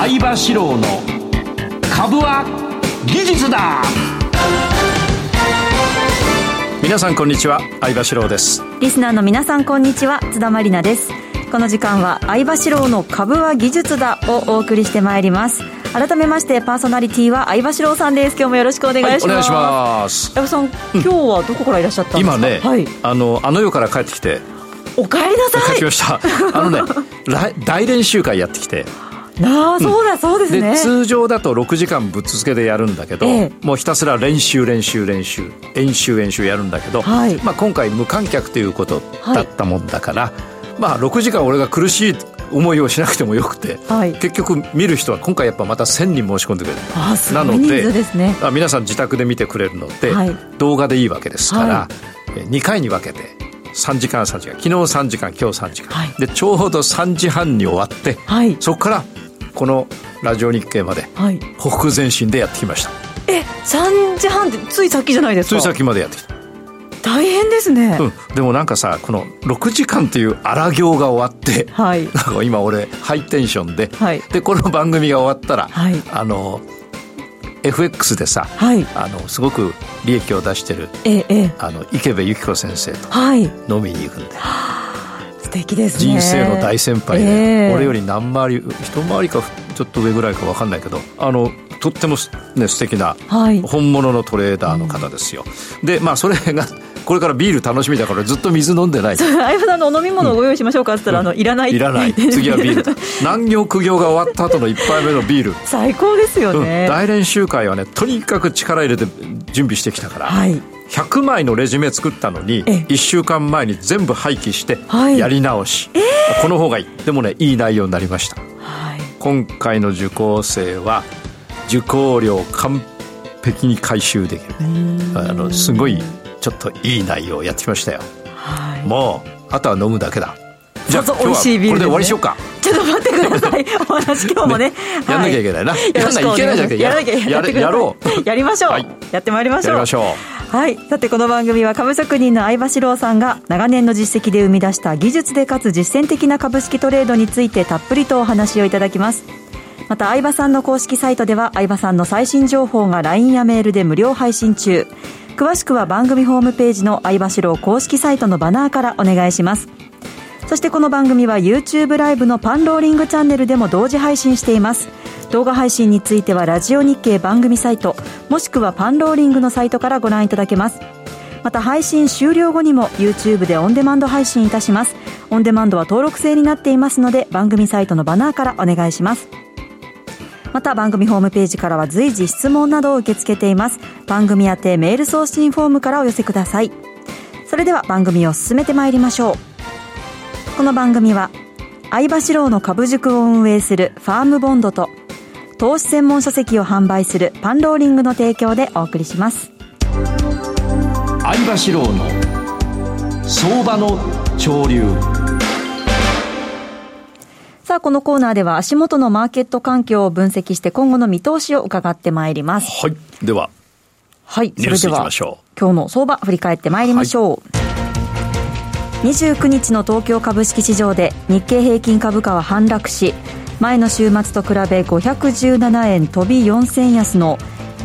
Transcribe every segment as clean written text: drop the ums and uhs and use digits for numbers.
相場志郎の株は技術だ。 皆さんこんにちは、相場志郎です。 リスナーの皆さんこんにちは、津田まりなです。この時間は相場志郎の株は技術だをお送りしてまいります。改めましてパーソナリティは相場志郎さんです。今日もよろしくお願いします。 はい、お願いします。 相場さん、今日はどこからいらっしゃったんですか？ 今ね、 はい、 あの世から帰ってきて。 お帰りなさい。 帰ってきました大練習会やってきて、 そうだそうですね。 で通常だと6時間ぶっ続けでやるんだけど、もうひたすら練習やるんだけど、はい、今回無観客ということだったもんだから、6時間俺が苦しい思いをしなくてもよくて、はい、結局見る人は今回やっぱまた1000人申し込んでくれる。 すごい人数ですね。 なので皆さん自宅で見てくれるので、はい、動画でいいわけですから、2回に分けて3時間昨日3時間今日3時間、はい、でちょうど3時半に終わって、はい、そこからこのラジオ日経まで、はい、ほふ前進でやってきました。 3時半ってついさっきじゃないですか。 ついさっきまでやってきた。 大変ですね。 でもなんかさ、この6時間という荒行が終わって、はい、なんか今俺ハイテンションで、はい、でこの番組が終わったら、はい、FX でさ、はい、すごく利益を出してる、池部由紀子先生と飲みに行くんで、 素敵ですね。 人生の大先輩で、俺より何回り一回りかちょっと上ぐらいか分かんないけど、とっても、ね、素敵な本物のトレーダーの方ですよ。でそれがこれからビール楽しみだからずっと水飲んでない。 相葉さんのお飲み物をご用意しましょうかって言ったら、いらない次はビール南行苦行が終わった後の1杯目のビール最高ですよね。 大練習会はね、とにかく力入れて準備してきたから、はい、100枚のレジュメ作ったのに1週間前に全部廃棄してやり直し、この方がいい。でもね、いい内容になりました。はい、今回の受講生は受講料完璧に回収できる。すごいちょっといい内容をやってきましたよ。はい、もうあとは飲むだけだ。じゃあ今日はこれで終わりしようか。 ちょっと待ってください。お話今日もねやんなきゃいけないな。 やらなきゃいけないじゃなくてやろう。やりましょう。はい、やってまいりましょう。はい、さてこの番組は株職人の相場志郎さんが長年の実績で生み出した技術でかつ実践的な株式トレードについてたっぷりとお話をいただきます。また相場さんの公式サイトでは相場さんの最新情報が LINE やメールで無料配信中。詳しくは番組ホームページの相場志郎公式サイトのバナーからお願いします。そしてこの番組は YouTube ライブのパンローリングチャンネルでも同時配信しています。動画配信についてはラジオ日経番組サイトもしくはパンローリングのサイトからご覧いただけます。また配信終了後にも YouTube でオンデマンド配信いたします。オンデマンドは登録制になっていますので番組サイトのバナーからお願いします。また番組ホームページからは随時質問などを受け付けています。番組宛てメール送信フォームからお寄せください。それでは番組を進めてまいりましょう。この番組は相場志郎の株塾を運営するファームボンドと投資専門書籍を販売するパンローリングの提供でお送りします。 相場志郎の相場の潮流。 さあこのコーナーでは足元のマーケット環境を分析して今後の見通しを伺ってまいります。 はい、ではそれでは今日の相場振り返ってまいりましょう。29日の東京株式市場で日経平均株価は反落し、前の週末と比べ517円飛び4銭安の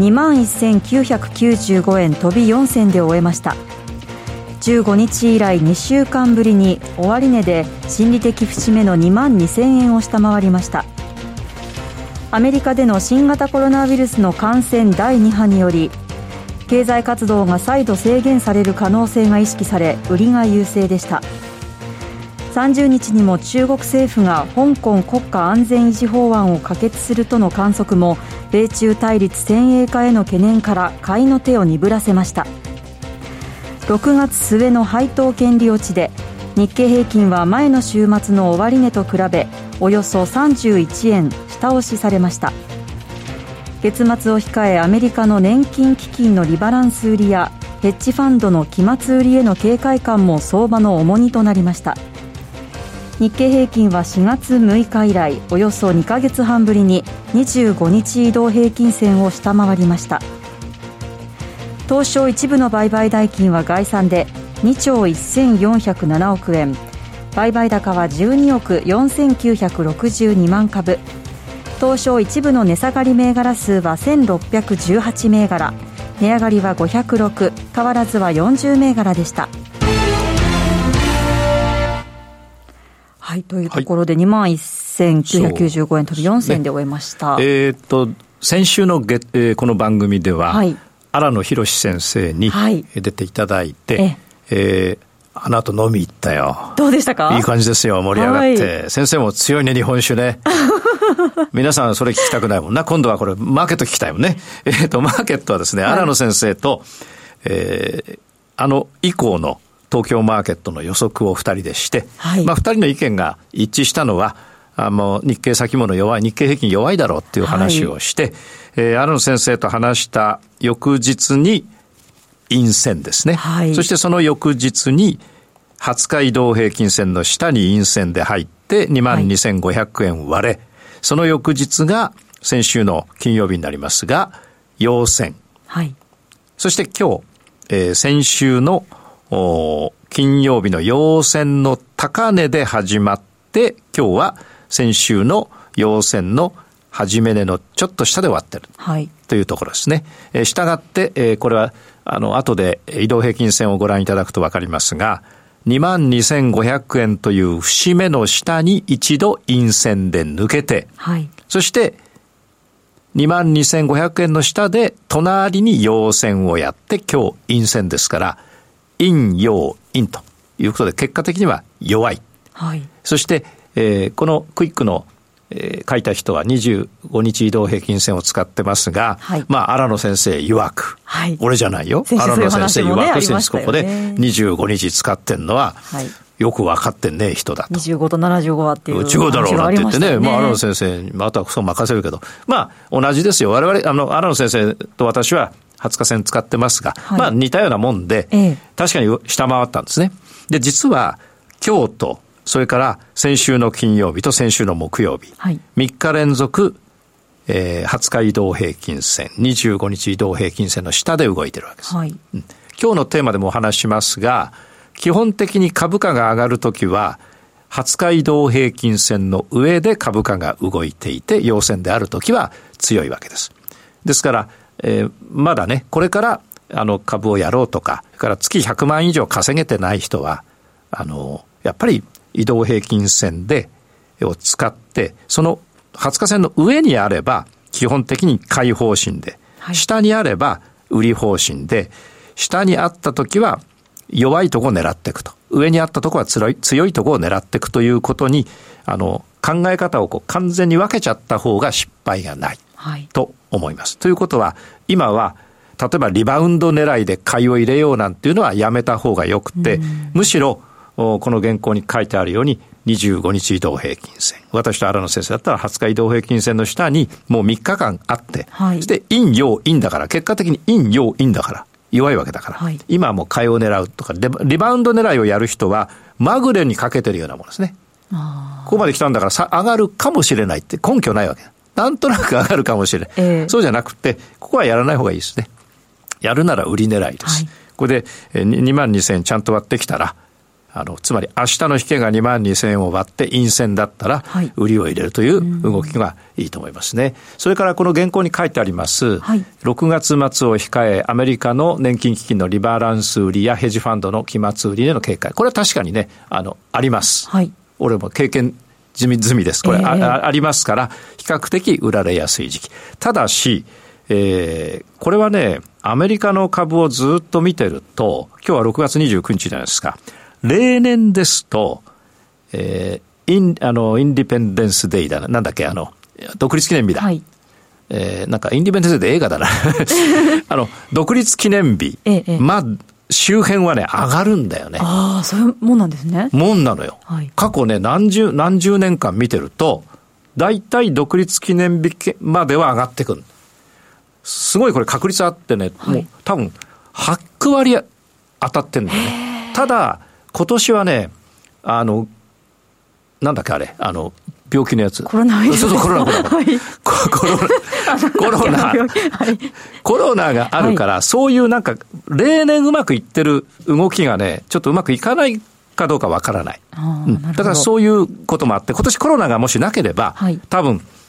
21,995 円飛び4銭で終えました。15日以来2週間ぶりに終値で心理的節目の 22,000 円を下回りました。アメリカでの新型コロナウイルスの感染第2波により経済活動が再度制限される可能性が意識され、売りが優勢でした。30日にも中国政府が香港国家安全維持法案を可決するとの観測も米中対立先鋭化への懸念から買いの手を鈍らせました。6月末の配当金利落ちで日経平均は前の週末の終値と比べおよそ31円下押しされました。月末を控えアメリカの年金基金のリバランス売りやヘッジファンドの期末売りへの警戒感も相場の重荷となりました。日経平均は4月6日以来およそ2ヶ月半ぶりに25日移動平均線を下回りました。東証一部の売買代金は概算で2兆1407億円、売買高は12億4962万株、 東証一部の値下がり銘柄数は1618銘柄、値上がりは506、変わらずは40銘柄でした。はい、というところで、21,995 円飛び4銭で終えました。 先週のこの番組では、荒野博先生に出ていただいて、あの後飲み行ったよ。 どうでしたか？ いい感じですよ、盛り上がって。先生も強いね、日本酒ね。皆さんそれ聞きたくないもんな。今度はこれマーケット聞きたいもんね。マーケットはですね、荒野先生と、以降の東京マーケットの予測を2人でして、2人の意見が一致したのは、もう日経先物弱い、日経平均弱いだろうっていう話をして、荒野先生と話した翌日に陰線ですね。そしてその翌日に20日移動平均線の下に陰線で入って22,500円割れ、その翌日が先週の金曜日になりますが、陽線。そして今日、先週の金曜日の陽線の高値で始まって、今日は先週の陽線の始め値のちょっと下で終わってる、というところですね。したがって、これは後で移動平均線をご覧いただくと分かりますが、22,500 円という節目の下に一度陰線で抜けて、そして22,500 円の下で隣に陽線をやって、今日陰線ですから陰陽陰ということで、結果的には弱い。そして、このクイックの書いた人は25日移動平均線を使ってますが、荒野先生曰く、俺じゃないよ、荒野先生曰く、先日ここで25日使ってんのは、よく分かってんね人だと。 25と75はっていう違うだろうなって言ってね、荒野先生にまたそう任せるけど、同じですよ。我々荒野先生と私は20日線使ってますが、似たようなもんで、確かに下回ったんですね。で、実は今日とそれから先週の金曜日と先週の木曜日、3日連続、20日移動平均線、25日移動平均線の下で動いてるわけです。今日のテーマでもお話しますが、基本的に株価が上がるときは20日移動平均線の上で株価が動いていて、陽線であるときは強いわけです。ですから、まだね、これから株をやろうとか、それから月100万以上稼げてない人はやっぱり移動平均線を使って、その20日線の上にあれば基本的に買い方針で、下にあれば売り方針で、下にあったときは弱いところを狙っていくと、上にあったところは強いところを狙っていくということに、考え方を完全に分けちゃった方が失敗がないと思います。ということは、今は例えばリバウンド狙いで買いを入れようなんていうのはやめた方がよくて、むしろこの原稿に書いてあるように25日移動平均線、私と荒野先生だったら20日移動平均線の下にもう3日間あって、そして陰陽陰だから、結果的に陰陽陰だから弱いわけだから、今はもう買いを狙うとか、リバウンド狙いをやる人はまぐれにかけてるようなものですね。ここまで来たんだから上がるかもしれないって根拠ないわけ。なんとなく上がるかもしれない、そうじゃなくて、ここはやらない方がいいですね。やるなら売り狙いです。これで22,000円ちゃんと割ってきたら、つまり明日の引けが22,000円を割って陰線だったら売りを入れるという動きがいいと思いますね。それからこの原稿に書いてあります、6月末を控えアメリカの年金基金のリバランス売りやヘッジファンドの期末売りへの警戒、これは確かにねあります、俺も経験済みです。これ、ありますから比較的売られやすい時期。ただし、これはね、アメリカの株をずっと見てると、今日は6月29日じゃないですか。例年ですと、インディペンデンスデイだな、なんだっけ、独立記念日だ。なんかインディペンデンスデイ映画だな。独立記念日、周辺はね、上がるんだよね。 そういうもんなんですね。 もんなのよ。過去ね、何十年間見てると、だいたい独立記念日までは上がってくる。すごいこれ確率あってね、もう多分8割当たってんだよね。ただ今年はね、なんだっけあれ、病気のやつ。 コロナウイルス。 コロナがあるから、そういうなんか例年うまくいってる動きがね、ちょっとうまくいかないかどうかわからない。だからそういうこともあって、今年コロナがもしなければ、多分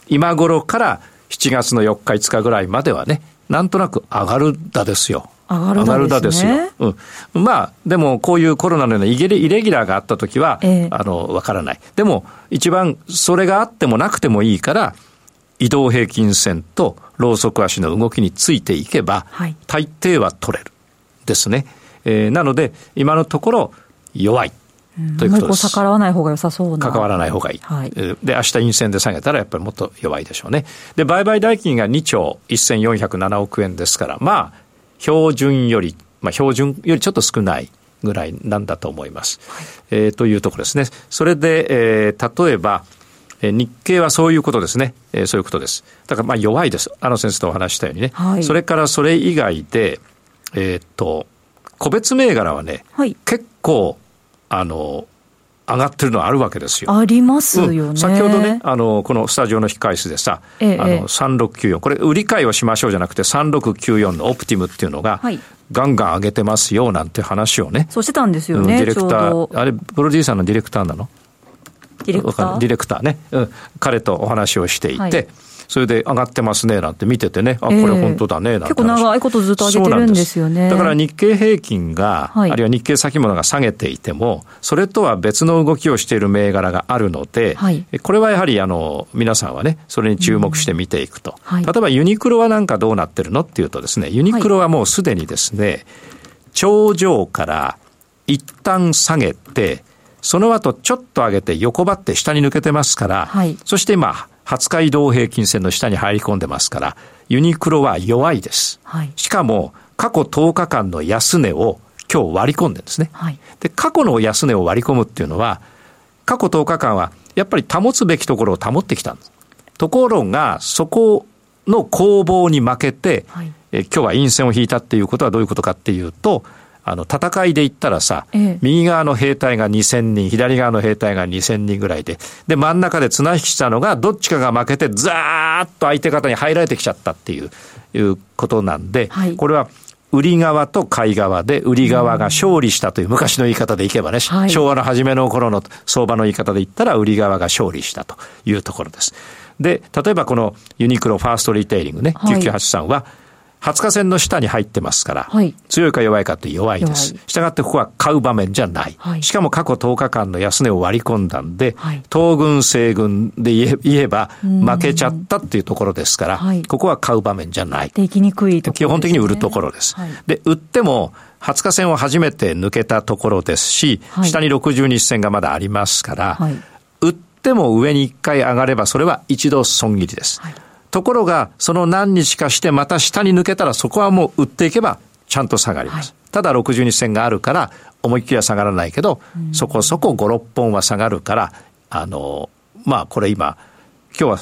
今頃から7月の4日5日ぐらいまではね、なんとなく上がるだですよ。 上がるだですね。 まあでもこういうコロナのようなイレギュラーがあった時は、わからない。でも一番それがあってもなくてもいいから、移動平均線とローソク足の動きについていけば、大抵は取れるですね。なので今のところ弱いということです。 逆らわない方が良さそうな。 関わらない方がいい。で、明日陰線で下げたらやっぱりもっと弱いでしょうね。で、売買代金が2兆1407億円ですから、まあ標準よりちょっと少ないぐらいなんだと思います。というところですね。それで、例えば日経はそういうことですね。そういうことです。だから弱いです。先生とお話したようにね。それからそれ以外で、個別銘柄はね、結構上がってるのはあるわけですよ。 ありますよね。 先ほどね、このスタジオの控え室でさ、3694、これ売り買いをしましょうじゃなくて3694のオプティムっていうのが、ガンガン上げてますよなんて話をね。 そうしてたんですよね。 ディレクター、あれプロデューサーのディレクターなの？ディレクターね、彼とお話をしていて、それで上がってますねなんて見ててね、これ本当だねなんて。 結構長いことずっと上げてるんですよね。 だから日経平均が、あるいは日経先物が下げていても、それとは別の動きをしている銘柄があるので、これはやはり皆さんはね、それに注目して見ていくと。例えばユニクロはなんかどうなってるのっていうとですね、ユニクロはもうすでにですね、頂上から一旦下げて、その後ちょっと上げて横ばって下に抜けてますから、そして今20日移動平均線の下に入り込んでますから、ユニクロは弱いです。しかも過去10日間の安値を今日割り込んでるんですね。で、過去の安値を割り込むっていうのは、過去10日間はやっぱり保つべきところを保ってきたんです。ところがそこの攻防に負けて、今日は陰線を引いたっていうことはどういうことかっていうと、戦いで言ったらさ、右側の兵隊が2000人、左側の兵隊が2000人ぐらいで、で、真ん中で綱引きしたのが、どっちかが負けて、ザーッと相手方に入られてきちゃったっていうことなんで、これは、売り側と買い側で、売り側が勝利したという昔の言い方でいけばね、昭和の初めの頃の相場の言い方で言ったら、売り側が勝利したというところです。で、例えばこのユニクロファーストリテイリングね、9983は、20日線の下に入ってますから、強いか弱いかって弱いです。したがってここは買う場面じゃない。しかも過去10日間の安値を割り込んだんで、東軍西軍で言えば負けちゃったっていうところですから、ここは買う場面じゃない。 できにくいところですね。 基本的に売るところです。で、売っても20日線を初めて抜けたところですし、下に60日線がまだありますから、売っても上に1回上がればそれは一度損切りです。ところが、その何日かしてまた下に抜けたらそこはもう売っていけばちゃんと下がります。ただ60日線があるから思いっきりは下がらないけど、そこそこ5、6本は下がるから、これ今日は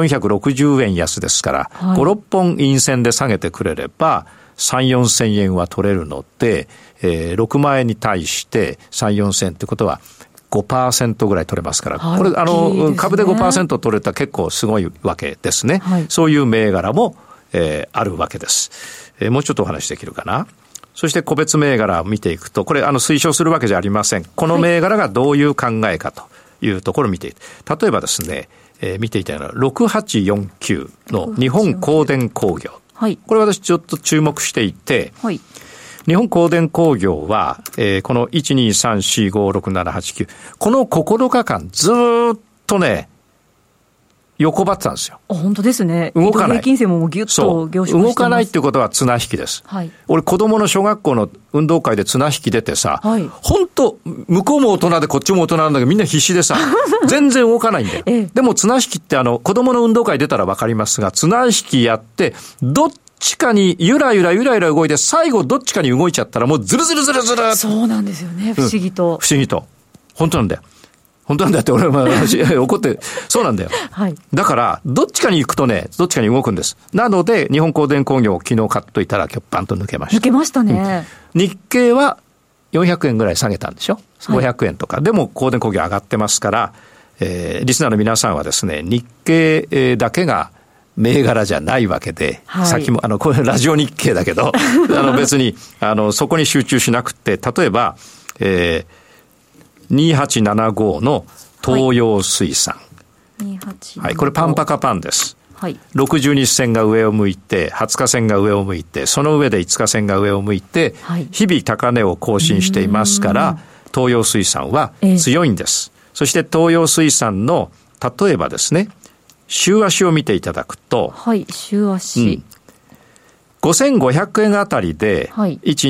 1460円安ですから、5、6本陰線で下げてくれれば、3、4千円は取れるので、6万円に対して3、4千ってことは、5% ぐらい取れますから、これ株で 5% 取れたら結構すごいわけですね。そういう銘柄も、あるわけです。もうちょっとお話できるかな。そして個別銘柄を見ていくと、これ推奨するわけじゃありません。この銘柄がどういう考えかというところを見ていく。例えばですね、見ていたのは6849の日本光電工業。これ私ちょっと注目していて、日本光電工業は、この 1,2,3,4,5,6,7,8,9 この9日間ずっとね、横ばってたんですよ。 本当ですね。 動かない。 平均線もギュッと凝縮してます。 動かないっていうことは綱引きです。俺子供の小学校の運動会で綱引き出てさ、本当向こうも大人でこっちも大人なんだけどみんな必死でさ、全然動かないんだよ。でも綱引きって子供の運動会出たらわかりますが、綱引きやって、どっちかにゆらゆら動いて、最後どっちかに動いちゃったらもうズルズル。 そうなんですよね。不思議と。 本当なんだよ。本当なんだって俺は怒って、そうなんだよ。だから、どっちかに行くとね、どっちかに動くんです。なので、日本光電工業を昨日買っといたら今日バンと抜けました。 抜けましたね。 日経は400円ぐらい下げたんでしょ、500円とか。でも光電工業上がってますから、リスナーの皆さんはですね、日経だけが銘柄じゃないわけで、さっきもこれラジオ日経だけど別にそこに集中しなくて、例えば、2875の東洋水産、 282。 はい、これパンパカパンです。 はい、 60日線が上を向いて、20日線が上を向いて、その上で5日線が上を向いて、はい、日々高値を更新していますから、東洋水産は強いんです。そして東洋水産の例えばですね、週足を見ていただくと、 はい、週足、 5500円あたりで、はい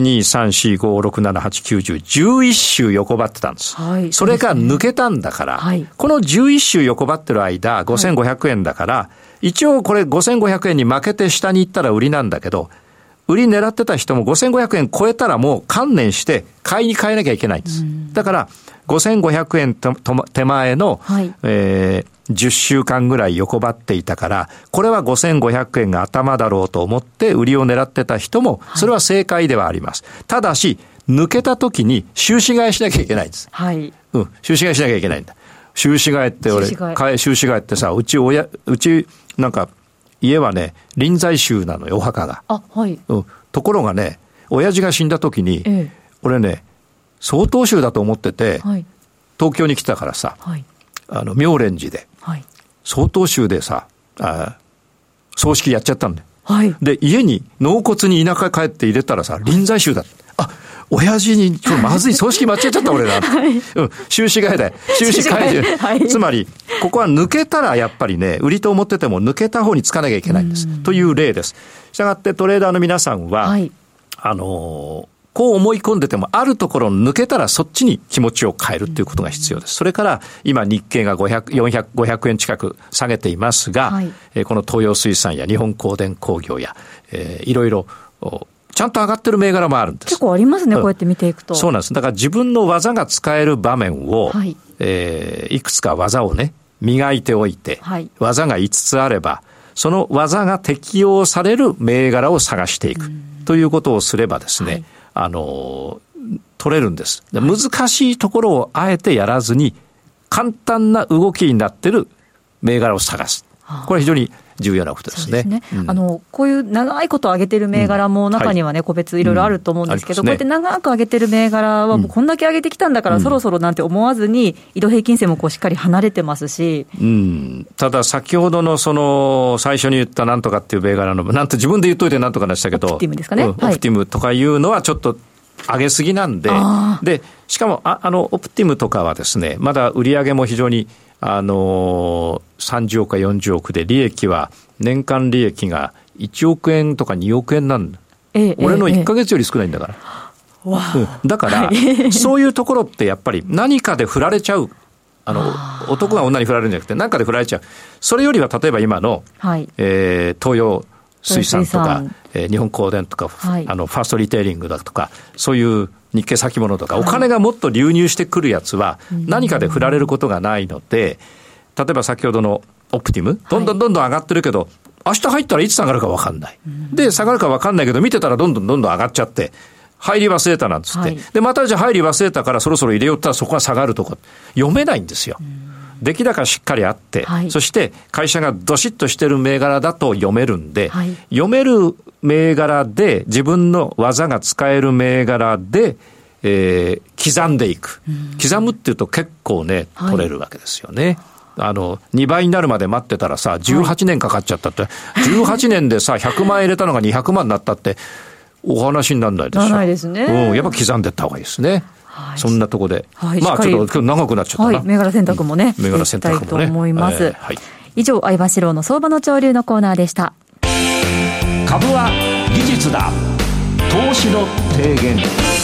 、1,2,3,4,5,6,7,8,9,10 11週横ばってたんです。はい、それが抜けたんだから、はい、この11週横ばってる間、5500円だから、はい、一応これ5500円に負けて下に行ったら売りなんだけど、売り狙ってた人も5500円超えたらもう観念して買いに変えなきゃいけないんです。だから5500円手前の、はい、10週間ぐらい横ばっていたから、これは5500円が頭だろうと思って売りを狙ってた人も、それは正解ではあります。はい、ただし、抜けた時に収支買いしなきゃいけないんです。はい。収支買いしなきゃいけないんだ。収支買いって収支買いってさ、うちなんか、家はね、臨済宗なのよ、お墓が。 あ、はい。 ところがね、親父が死んだ時に、俺ね、曹洞宗だと思ってて、はい、東京に来たからさ、はい、妙蓮寺で、はい、曹洞宗でさ、葬式やっちゃったんだよ。はい、で、家に納骨に田舎帰って入れたらさ、臨済宗だ。あ、親父にちょっとまずい葬式間違えちゃった俺な。はい、収支替えだよ。収支替え、はい、つまりここは抜けたらやっぱりね、売りと思ってても抜けた方につかなきゃいけないんですという例です。したがってトレーダーの皆さんは、はい、こう思い込んでてもあるところ抜けたらそっちに気持ちを変えるということが必要です。それから今日経が500円近く下げていますが、はい、この東洋水産や日本光電工業や、いろいろちゃんと上がってる銘柄もあるんです。 結構ありますね、こうやって見ていくと。 そうなんです。だから自分の技が使える場面を、はい、いくつか技をね、磨いておいて、はい、技が5つあれば、その技が適用される銘柄を探していくということをすればですね、はい、取れるんです。難しいところをあえてやらずに、簡単な動きになってる銘柄を探す。これは非常に重要なことですね。 そうですね。こういう長いこと上げてる銘柄も中にはね、個別いろいろあると思うんですけど、こうやって長く上げてる銘柄はもうこんだけ上げてきたんだからそろそろなんて思わずに移動平均線もこうしっかり離れてますし、 ただ先ほどのその最初に言ったなんとかっていう銘柄のなんて自分で言っといてなんとかでしたけど、 オプティムですかね。 オプティムとかいうのはちょっと上げすぎなんで、でしかもオプティムとかはですね、まだ売上も非常に30億か40億で利益は年間利益が1億円とか2億円なんだ。俺の1ヶ月より少ないんだから。だから、そういうところってやっぱり何かで振られちゃう。男が女に振られるんじゃなくて何かで振られちゃう。それよりは例えば今の、はい、東洋水産とか、日本光電とか、はい、ファーストリテイリングだとか、そういう日経先物とか、お金がもっと流入してくるやつは何かで振られることがないので、例えば先ほどのオプティム、どんどん上がってるけど、明日入ったらいつ下がるか分かんない。で、下がるか分かんないけど、見てたらどんどん上がっちゃって、入り忘れたなんつって。で、またじゃあ入り忘れたからそろそろ入れよったらそこが下がるとか、読めないんですよ。出来高しっかりあって、はい、そして会社がどしっとしてる銘柄だと読めるんで、はい、読める銘柄で自分の技が使える銘柄で、刻んでいく。刻むっていうと結構ね、取れるわけですよね。2倍になるまで待ってたらさ、18年かかっちゃったって、18年でさ、100万入れたのが200万になったって、お話にならないでしょ。 ならないですね。 やっぱ刻んでいった方がいいですね。はい、そんなとこで、 はい、 まあちょっと今日長くなっちゃったな。 はい、銘柄選択もね、 銘柄選択もね、 したいと思います。 はい、 以上、相場志郎の相場の潮流のコーナーでした。 株は技術だ。投資の提言。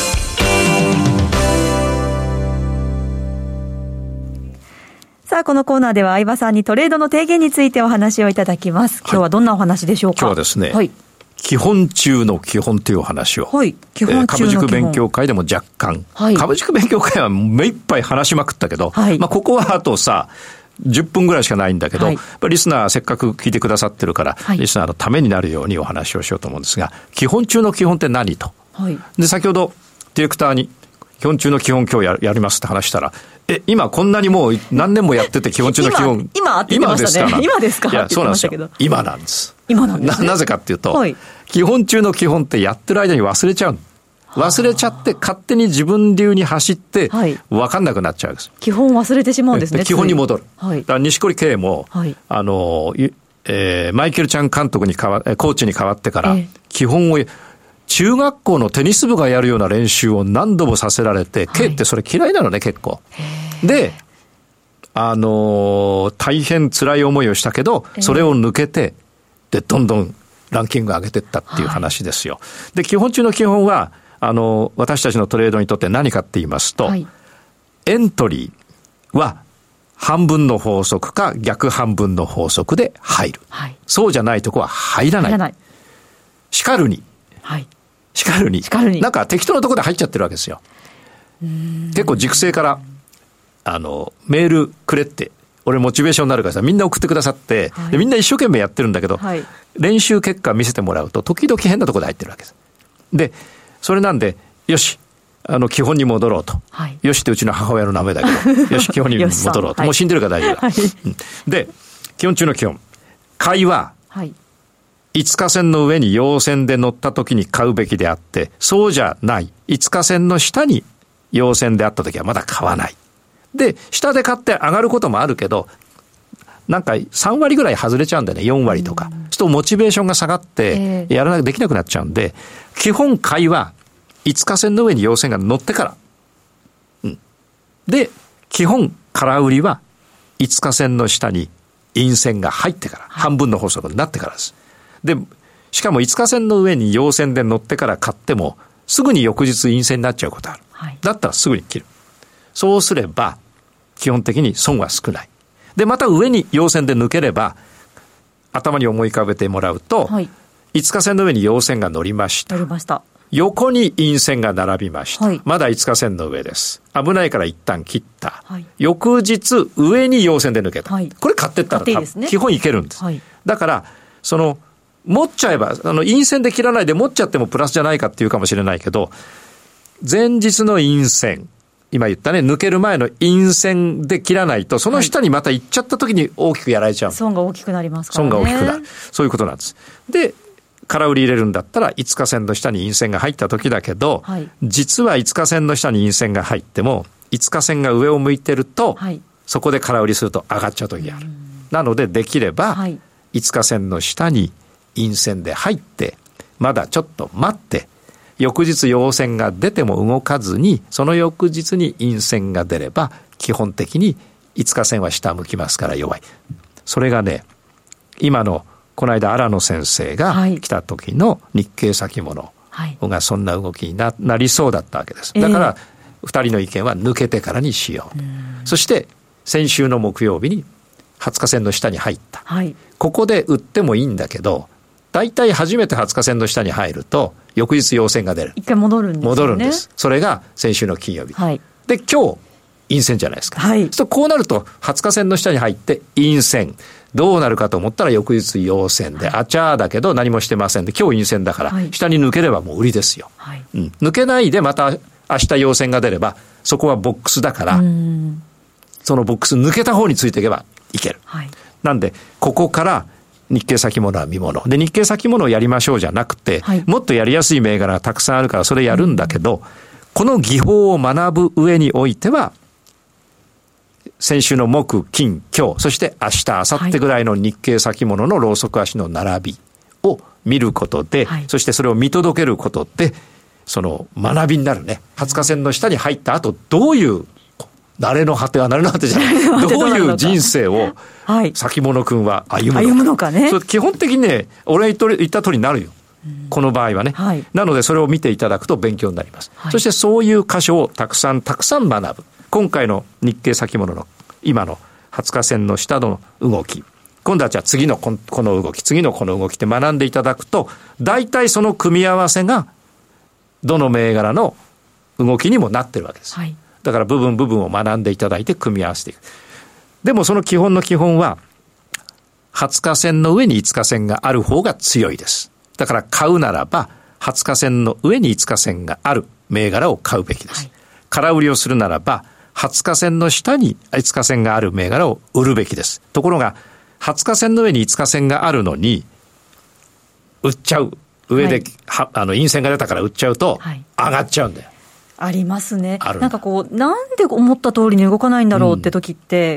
さあ、このコーナーでは相場さんにトレードの提言についてお話をいただきます。今日はどんなお話でしょうか。 今日はですね、はい、基本中の基本というお話を、はい、基本中の基本、株塾勉強会でも若干、はい、株塾勉強会は目いっぱい話しまくったけど、はい、まあここはあとさ10分ぐらいしかないんだけど、はい、リスナーせっかく聞いてくださってるから、はい、リスナーのためになるようにお話をしようと思うんですが、基本中の基本って何と、はい、で先ほどディレクターに基本中の基本今日 やりますって話したら、今こんなにもう何年もやってて基本中の基本今って言ってましたね。今ですか。 いやそうなんですよ。今なんです。 今なんです、ね、 なぜかっていうと、はい、基本中の基本ってやってる間に忘れちゃう。 忘れちゃって勝手に自分流に走って分かんなくなっちゃうんです、 基本忘れてしまうんですね。 基本に戻る、 はい、 だから錦織圭も、はい、マイケルちゃん監督にコーチに変わってから、基本を中学校のテニス部がやるような練習を何度もさせられて、圭ってそれ嫌いなのね結構で、大変辛い思いをしたけど、それを抜けてでどんどんランキング上げていったっていう話ですよ、はい、で基本中の基本は私たちのトレードにとって何かって言いますと、はい、エントリーは半分の法則か逆半分の法則で入る、はい、そうじゃないとこは入らない。しかるに、はい、しかるになんか適当なとこで入っちゃってるわけですよ。結構塾生からメールくれって俺モチベーションになるからさみんな送ってくださって、はい、でみんな一生懸命やってるんだけど、はい、練習結果見せてもらうと時々変なところで入ってるわけです。でそれなんでよし基本に戻ろうと、はい、よしってうちの母親の名前だけどよし基本に戻ろうともう死んでるから大丈夫だ、はい、で基本中の基本買いは、はい、5日線の上に陽線で乗った時に買うべきであって、そうじゃない5日線の下に陽線であった時はまだ買わないで、下で買って上がることもあるけど、なんか3割ぐらい外れちゃうんだよね、4割とか。そうするとモチベーションが下がって、できなくなっちゃうんで、基本買いは5日線の上に陽線が乗ってから。うん。で、基本空売りは5日線の下に陰線が入ってから、半分の法則になってからです。で、しかも5日線の上に陽線で乗ってから買っても、すぐに翌日陰線になっちゃうことある。だったらすぐに切る。そうすれば基本的に損は少ない。でまた上に陽線で抜ければ頭に思い浮かべてもらうと、はい、5日線の上に陽線が乗りました。横に陰線が並びました、はい、まだ5日線の上です。危ないから一旦切った、はい、翌日上に陽線で抜けた、はい、これ買ってったらいいですね、基本いけるんです、はい、だから持っちゃえば陰線で切らないで持っちゃってもプラスじゃないかっていうかもしれないけど、前日の陰線今言ったね、抜ける前の陰線で切らないと、その下にまた行っちゃった時に大きくやられちゃう。 損が大きくなりますからね。 損が大きくなる。そういうことなんです。で、空売り入れるんだったら、5日線の下に陰線が入った時だけど、はい、実は5日線の下に陰線が入っても、5日線が上を向いてると、はい、そこで空売りすると上がっちゃう時がある。なので、できれば、5日線の下に陰線で入って、まだちょっと待って、翌日陽線が出ても動かずに、その翌日に陰線が出れば、基本的に5日線は下向きますから弱い。それがね、今のこの間荒野先生が来た時の日経先物がそんな動きに なりそうだったわけです。だから2人の意見は抜けてからにしよう。そして先週の木曜日に20日線の下に入った。はい、ここで売ってもいいんだけど、大体初めて20日線の下に入ると翌日陽線が出る。 一回戻るんですね。 戻るんです。それが先週の金曜日。はい、で今日陰線じゃないですか。はい、そうするとこうなると20日線の下に入って陰線どうなるかと思ったら翌日陽線で、はい、あちゃーだけど何もしてませんで今日陰線だから、はい、下に抜ければもう売りですよ。はい、抜けないでまた明日陽線が出ればそこはボックスだから、そのボックス抜けた方についていけばいける。はい、なんでここから日経先物は見物で、日経先物をやりましょうじゃなくて、はい、もっとやりやすい銘柄がたくさんあるからそれやるんだけど、この技法を学ぶ上においては先週の木金今日そして明日明後日ぐらいの日経先物のローソク足の並びを見ることで、はい、そしてそれを見届けることでその学びになるね。20日線の下に入った後どういう慣れの果ては慣れの果てじゃないどういう人生を先物くんは歩むのかね。それ基本的にね、俺が言った通りになるよ、この場合はね、はい、なのでそれを見ていただくと勉強になります、はい、そしてそういう箇所をたくさん学ぶ。今回の日経先物の今の20日線の下の動き、今度はじゃあ次のこの動き次のこの動きって学んでいただくと大体その組み合わせがどの銘柄の動きにもなってるわけです、はい、だから部分を学んでいただいて組み合わせていく。でもその基本の基本は20日線の上に5日線がある方が強いです。だから買うならば20日線の上に5日線がある銘柄を買うべきです、はい、空売りをするならば20日線の下に5日線がある銘柄を売るべきです。ところが20日線の上に5日線があるのに売っちゃう上で、陰線が出たから売っちゃうと、上がっちゃうんだよ。 ありますね。なんかこう、なんで思った通りに動かないんだろうって時って、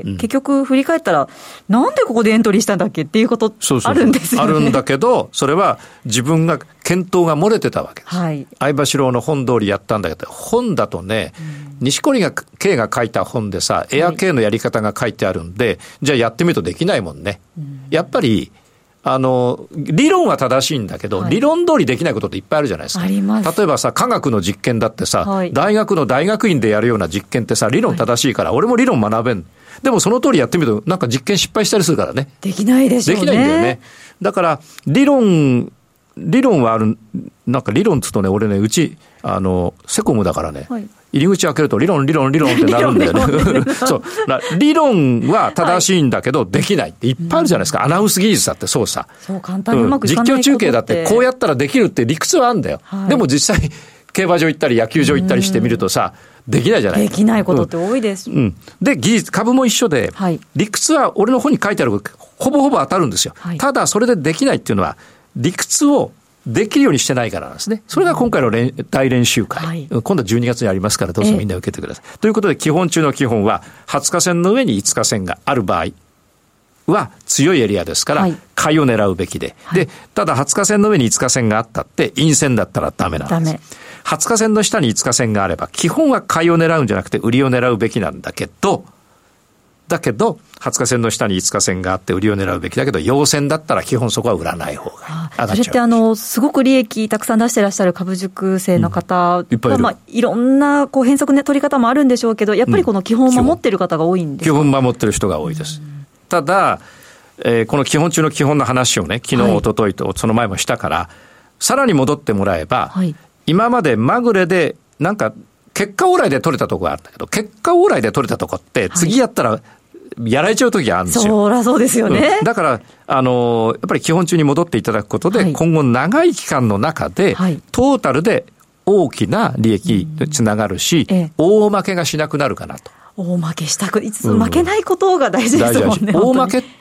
結局振り返ったら、なんでここでエントリーしたんだっけっていうことあるんですよね。 あるんだけど、それは自分が検討が漏れてたわけです。相場志郎の本通りやったんだけど、本だとね、錦織圭が書いた本でさ、エア系のやり方が書いてあるんで、じゃあやってみるとできないもんね。やっぱり、理論は正しいんだけど、理論通りできないことっていっぱいあるじゃないですか。例えばさ、科学の実験だってさ、大学の大学院でやるような実験ってさ、理論正しいから、俺も理論学べん。でもその通りやってみると、なんか実験失敗したりするからね。 できないでしょうね。 できないんだよね。だから、理論はある、なんか理論つうとね、俺ね、セコムだからね、入り口開けると理論ってなるんだよね。そう。理論は正しいんだけど、できないっていっぱいあるじゃないですか。アナウンス技術だってそうさ。 そう、簡単にうまくいかないことって。 実況中継だってこうやったらできるって理屈はあるんだよ。でも実際、競馬場行ったり野球場行ったりしてみるとさ、できないじゃない。 できないことって多いです。 で、株も一緒で、理屈は俺の本に書いてあるほぼほぼ当たるんですよ。ただ、それでできないっていうのは、理屈をできるようにしてないからなんですね。それが今回の大練習会。今度は12月にありますから、どうぞみんな受けてください。ということで、基本中の基本は、20日線の上に5日線がある場合は強いエリアですから、買いを狙うべきで。で、ただ20日線の上に5日線があったって、陰線だったらダメなんです。20日線の下に5日線があれば、基本は買いを狙うんじゃなくて、売りを狙うべきなんだけど、20日線の下に5日線があって売りを狙うべきだけど、陽線だったら基本そこは売らない方がいい。 それってすごく利益たくさん出してらっしゃる株塾生の方は、いろんな変則の取り方もあるんでしょうけど、やっぱりこの基本を守っている方が多いんですか？ 基本守ってる人が多いです。ただ、この基本中の基本の話をね、昨日、一昨日とその前もしたから、さらに戻ってもらえば、今までまぐれでなんか結果往来で取れたとこがあるんだけど、結果往来で取れたとこって次やったらやられちゃう時があるんですよ。 そりゃそうですよね。 だから、やっぱり基本中に戻っていただくことで、今後長い期間の中で、トータルで大きな利益につながるし、大負けがしなくなるかなと。 大負けしたく、負けないことが大事ですもんね。 大負けって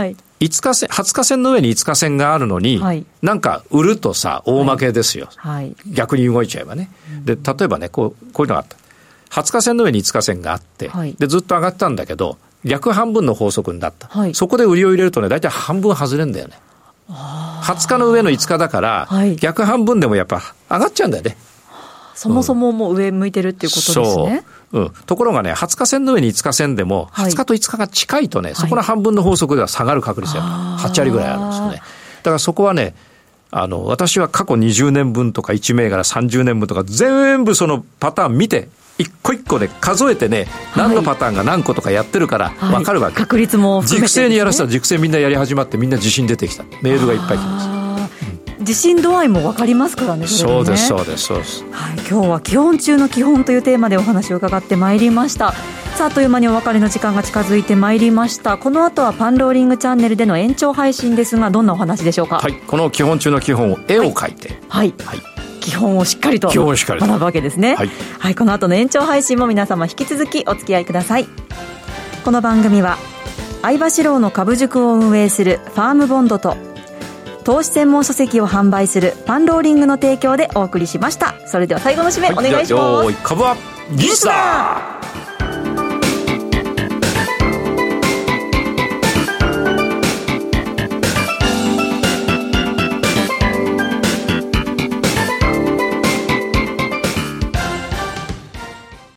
、20日線の上に5日線があるのに、なんか売るとさ、大負けですよ。逆に動いちゃえばね。で、例えばね、こういうのがあった。20日線の上に5日線があって、で、ずっと上がったんだけど、逆半分の法則になった。そこで売りを入れるとね、大体半分外れるんだよね。20日の上の5日だから、逆半分でもやっぱ上がっちゃうんだよね。 そもそももう上向いてるっていうことですね。 ところがね、20日線の上に5日線でも、20日と5日が近いとね、そこの半分の法則では下がる確率が8割ぐらいあるんですよね。だからそこはね、私は過去20年分とか1銘柄30年分とか全部そのパターン見て、一個一個で数えてね、何のパターンが何個とかやってるから分かるわけ。 確率も含めてですね。 熟成にやらせたら熟成みんなやり始まってみんな自信出てきた。メールがいっぱい来ます。 自信度合いも分かりますからね。 そうです。今日は基本中の基本というテーマでお話を伺ってまいりました。さあ、あっという間にお別れの時間が近づいてまいりました。この後はパンローリングチャンネルでの延長配信ですが、どんなお話でしょうか？ この基本中の基本を絵を描いて、 基本をしっかりと学ぶわけですね。この後の延長配信も皆様引き続きお付き合いください。この番組は相場志郎の株塾を運営するファームボンドと投資専門書籍を販売するパンローリングの提供でお送りしました。それでは最後の締めお願いします。 株は技術だ。